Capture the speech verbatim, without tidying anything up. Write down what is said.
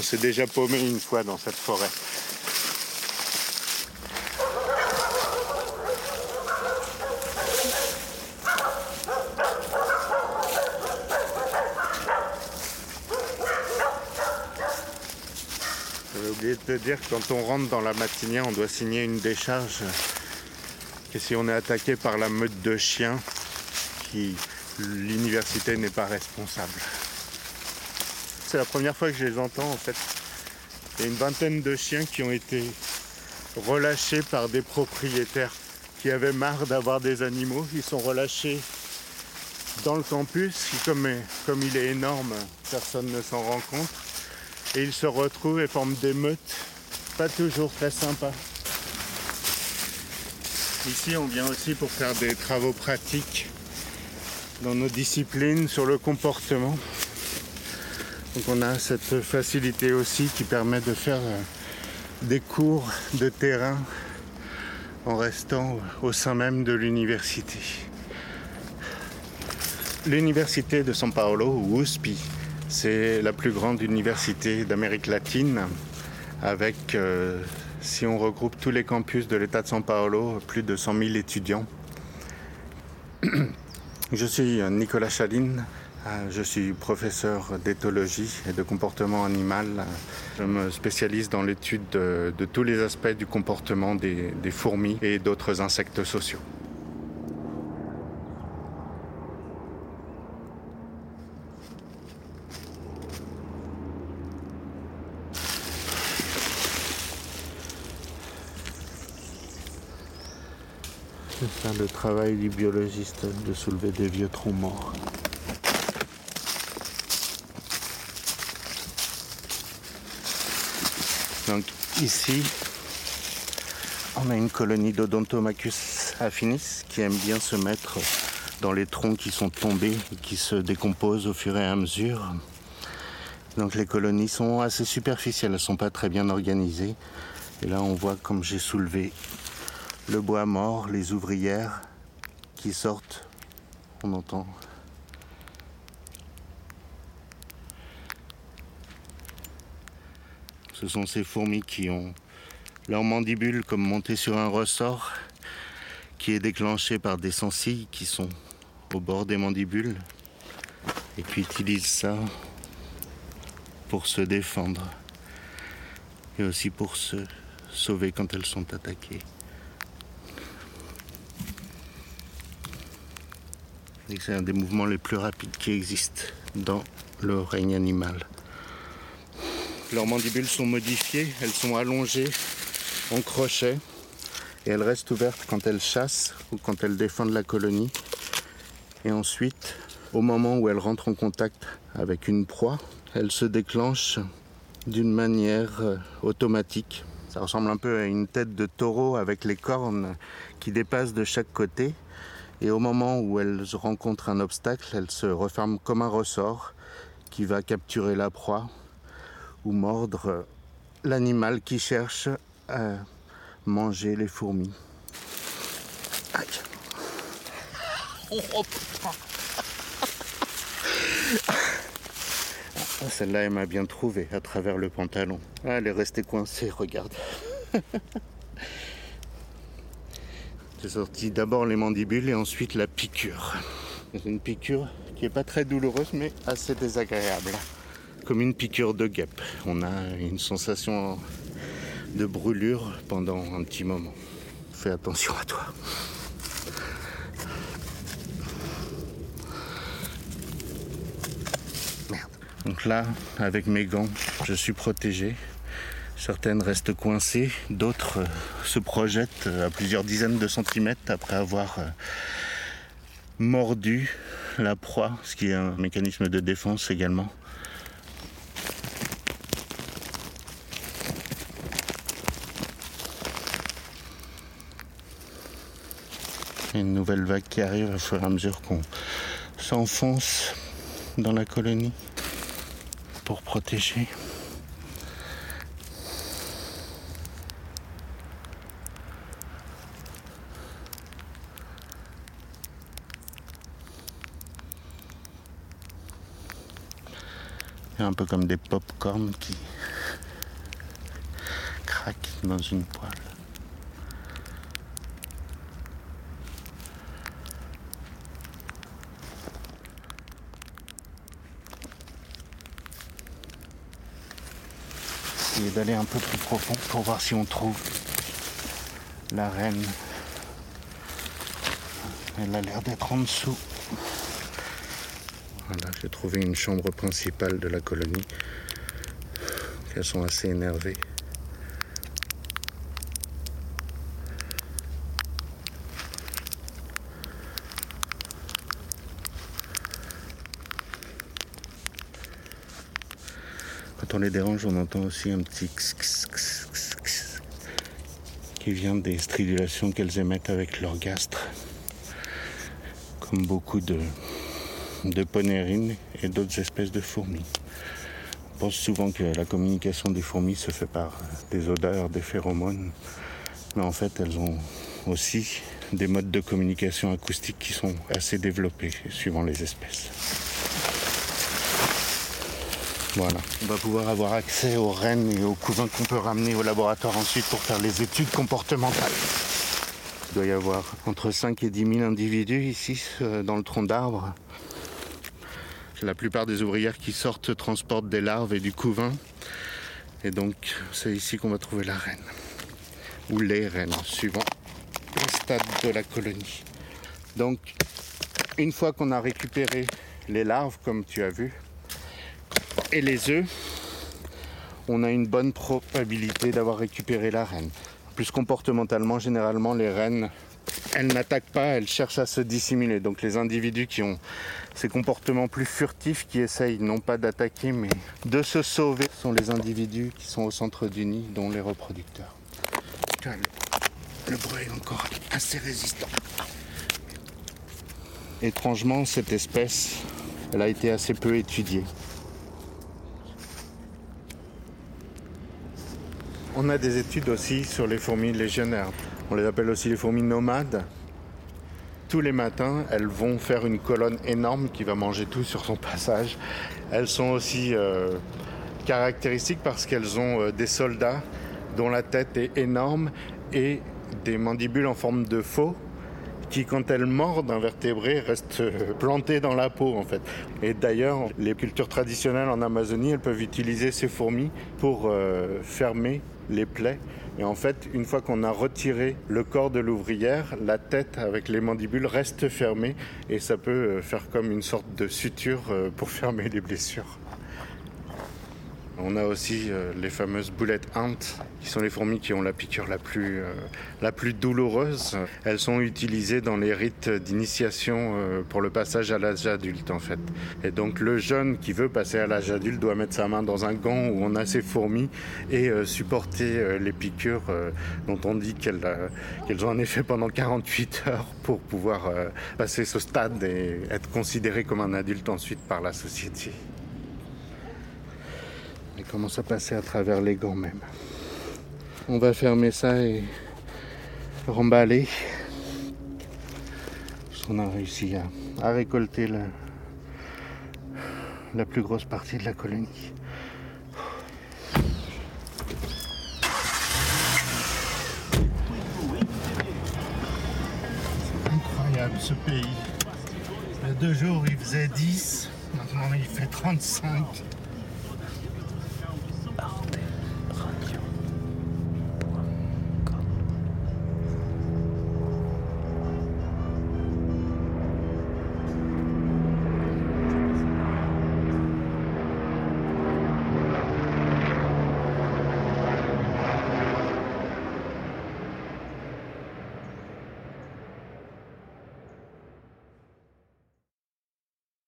s'est déjà paumé une fois dans cette forêt. J'avais oublié de te dire que quand on rentre dans la Matignon, on doit signer une décharge. Et si on est attaqué par la meute de chiens, qui l'université n'est pas responsable. C'est la première fois que je les entends en fait. Il y a une vingtaine de chiens qui ont été relâchés par des propriétaires qui avaient marre d'avoir des animaux. Ils sont relâchés dans le campus, qui comme, comme il est énorme, personne ne s'en rend compte. Et ils se retrouvent et forment des meutes, pas toujours très sympas. Ici, on vient aussi pour faire des travaux pratiques dans nos disciplines sur le comportement. Donc on a cette facilité aussi qui permet de faire des cours de terrain en restant au sein même de l'université. L'université de São Paulo, ou U S P, c'est la plus grande université d'Amérique latine avec, euh, si on regroupe tous les campus de l'État de São Paulo, plus de cent mille étudiants. Je suis Nicolas Chaline, je suis professeur d'éthologie et de comportement animal. Je me spécialise dans l'étude de, de tous les aspects du comportement des, des fourmis et d'autres insectes sociaux. C'est ça le travail du biologiste, de soulever des vieux troncs morts. Donc ici, on a une colonie d'Odontomachus affinis qui aime bien se mettre dans les troncs qui sont tombés et qui se décomposent au fur et à mesure. Donc les colonies sont assez superficielles, elles ne sont pas très bien organisées. Et là on voit comme j'ai soulevé le bois mort, les ouvrières qui sortent, on entend. Ce sont ces fourmis qui ont leur mandibule comme montée sur un ressort qui est déclenché par des sensilles qui sont au bord des mandibules et qui utilisent ça pour se défendre et aussi pour se sauver quand elles sont attaquées. Et c'est un des mouvements les plus rapides qui existent dans le règne animal. Leurs mandibules sont modifiées, elles sont allongées en crochet et elles restent ouvertes quand elles chassent ou quand elles défendent la colonie. Et ensuite, au moment où elles rentrent en contact avec une proie, elles se déclenchent d'une manière automatique. Ça ressemble un peu à une tête de taureau avec les cornes qui dépassent de chaque côté. Et au moment où elles rencontrent un obstacle, elles se referment comme un ressort qui va capturer la proie ou mordre l'animal qui cherche à manger les fourmis. Aïe. Oh putain. Ah, celle-là, elle m'a bien trouvé à travers le pantalon. Ah, elle est restée coincée, regarde. J'ai sorti d'abord les mandibules et ensuite la piqûre. C'est une piqûre qui n'est pas très douloureuse mais assez désagréable. Comme une piqûre de guêpe. On a une sensation de brûlure pendant un petit moment. Fais attention à toi. Merde. Donc là, avec mes gants, je suis protégé. Certaines restent coincées, d'autres se projettent à plusieurs dizaines de centimètres après avoir mordu la proie, ce qui est un mécanisme de défense également. Il y a une nouvelle vague qui arrive au fur et à mesure qu'on s'enfonce dans la colonie pour protéger. Un peu comme des pop-corn qui dans une poêle. Essayer d'aller un peu plus profond pour voir si on trouve la reine. Elle a l'air d'être en dessous. Voilà, j'ai trouvé une chambre principale de la colonie. Elles sont assez énervées. Quand on les dérange, on entend aussi un petit x x x x x qui vient des stridulations qu'elles émettent avec leur gastre, comme beaucoup de, de ponérines et d'autres espèces de fourmis. On pense souvent que la communication des fourmis se fait par des odeurs, des phéromones, mais en fait elles ont aussi des modes de communication acoustique qui sont assez développés suivant les espèces. Voilà, on va pouvoir avoir accès aux rennes et aux couvains qu'on peut ramener au laboratoire ensuite pour faire les études comportementales. Il doit y avoir entre cinq et dix mille individus ici dans le tronc d'arbre. La plupart des ouvrières qui sortent transportent des larves et du couvain. Et donc c'est ici qu'on va trouver la reine. Ou les reines, suivant le stade de la colonie. Donc une fois qu'on a récupéré les larves, comme tu as vu, et les œufs, on a une bonne probabilité d'avoir récupéré la reine. Plus comportementalement, généralement, les reines, elles n'attaquent pas, elles cherchent à se dissimuler. Donc les individus qui ont ces comportements plus furtifs, qui essayent non pas d'attaquer, mais de se sauver, sont les individus qui sont au centre du nid, dont les reproducteurs. Le, le bruit est encore assez résistant. Étrangement, cette espèce, elle a été assez peu étudiée. On a des études aussi sur les fourmis légionnaires. On les appelle aussi les fourmis nomades. Tous les matins, elles vont faire une colonne énorme qui va manger tout sur son passage. Elles sont aussi euh, caractéristiques parce qu'elles ont euh, des soldats dont la tête est énorme et des mandibules en forme de faux qui, quand elles mordent un vertébré, restent euh, plantés dans la peau en fait. Et d'ailleurs, les cultures traditionnelles en Amazonie, elles peuvent utiliser ces fourmis pour euh, fermer les plaies. Et en fait, une fois qu'on a retiré le corps de l'ouvrière, la tête avec les mandibules reste fermée et ça peut faire comme une sorte de suture pour fermer les blessures. On a aussi euh, les fameuses bullet ants, qui sont les fourmis qui ont la piqûre la plus, euh, la plus douloureuse. Elles sont utilisées dans les rites d'initiation euh, pour le passage à l'âge adulte en fait. Et donc le jeune qui veut passer à l'âge adulte doit mettre sa main dans un gant où on a ces fourmis et euh, supporter euh, les piqûres euh, dont on dit qu'elles, euh, qu'elles ont un effet pendant quarante-huit heures pour pouvoir euh, passer ce stade et être considéré comme un adulte ensuite par la société. Elle commence à passer à travers les gants même. On va fermer ça et remballer. On a réussi à, à récolter la, la plus grosse partie de la colonie. C'est incroyable ce pays. Il y a deux jours il faisait dix, maintenant il fait trente-cinq.